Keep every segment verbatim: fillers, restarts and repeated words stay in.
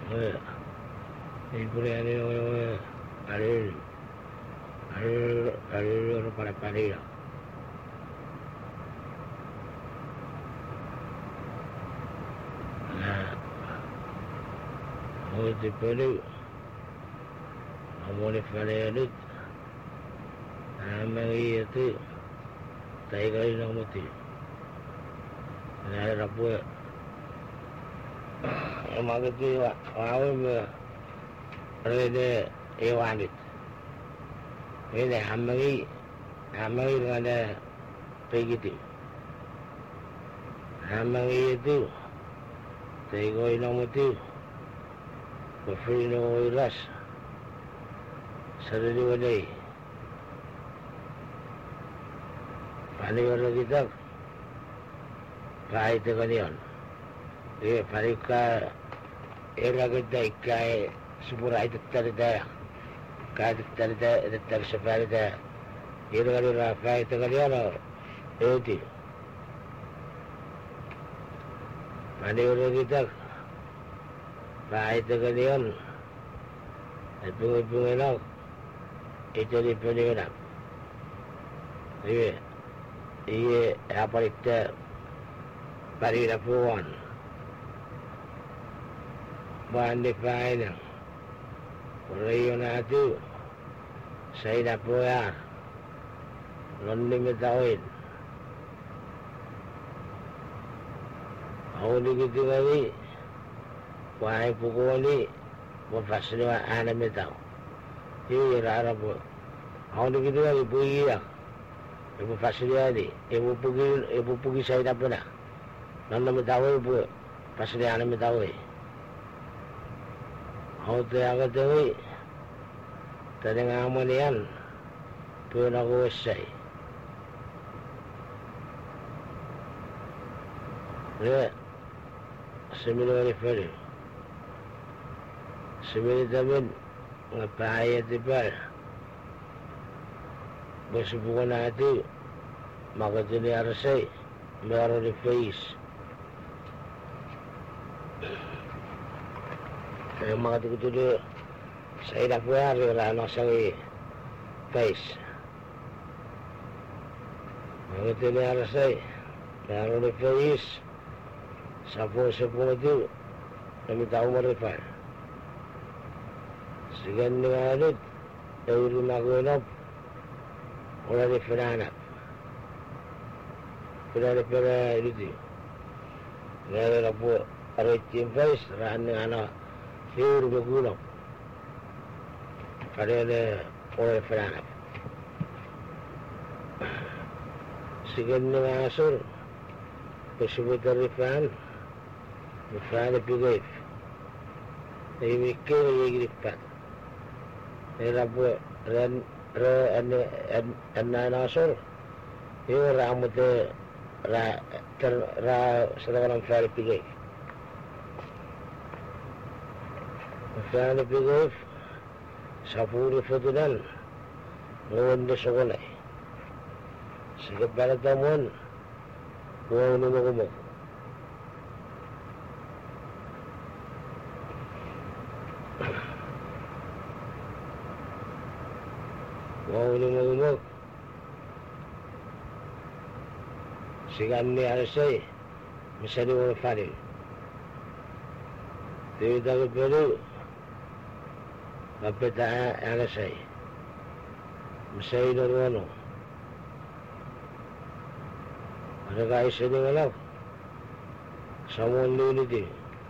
Eh, Ibure ani o alil alil alil para paria. Nah, o te pelu amone falealut amagi itu taigai namoti na rapu amagati wa awe rede ewanit ini amagi amagi ngada pegiti amagi itu taigai namoti Bafrino iras sarili wadai pani wala kita kahit kanion eh parika era kita ikai subura itu terda kahit terda terseparida era era kahit kanion eti pani wala kita kahit kanion bunga-bunga nak itu di penjara. Iya, iya apa itu pari lapuan, bandi paina, rayon itu saya lapuan, londi metawin, awal itu lagi, wahai pukul ni. Berfasilitas anak metau. Ini rara bu. Awak ni kita ibu iya. Ibu fasilitas ni. Ibu pergi, ibu pergi saya tak pernah. Nanda metau ibu fasilitas anak metau. Awak tu agak tu. Tadang amanian. Pun aku esai. Ya. Sembilan hari. Sembilan ngapaya tibal bersubukan hati maka jadi arsai baru di face saya maka itu dia saya dah buat lah nasai face maka jadi arsai baru di face sapu-sapu itu kami tahu mereka Segan dengan alut, dari magunop, orang di Feranak, Feranak Feranak itu, dari lapu arwah cimpais, rahan dengan anak, fiur magunop, pada ada orang Feranak. Segan dengan asur, bersebutan Rifan, Rifan Pigaif, dari mikir yang Rifan. Era buat ran ran an an nasur yo ramut ra ter ra seorang fare pergi fare pergi sapuri fotunan ngon de sekolah sikap bala tamuan ngon mo mo Ngomong-ngomong sigan ni arsai misali orang fari Dewi tahu perlu apa tak arsai misali orang ada guys ini malam semua ni ni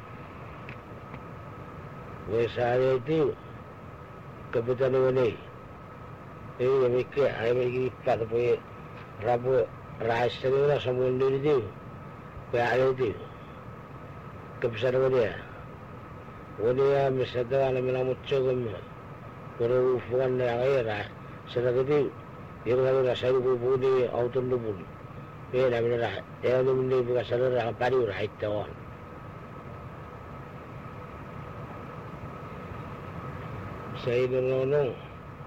Wesari itu kebetulan ini ini mikir, saya mikir pada punya rabu rasa ni lah semua ni tu, berada tu, kebesaran dia, dia misalnya kalau mana muncul kami, kalau ufuan yang air, sedang itu, dia kalau rasa itu pun dia auto tu pun, dia nak mana, dia tu pun dia bukan sadar orang pari orang itu orang. Saya dengar nong.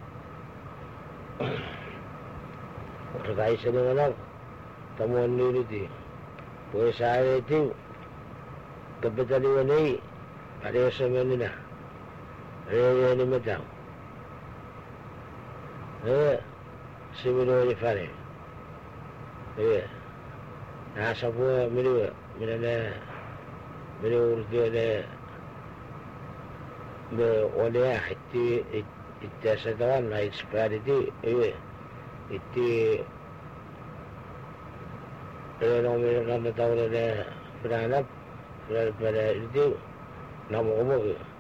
Terkait dengan temuan diri itu, boleh saya itu kebetulan ini pada semen na eh ni metau eh simino ni fare eh na sabu miru minane miru urdione me oleh hati ittasadan la experti eh itti eh no me no me tahu le berana pada itu nama umur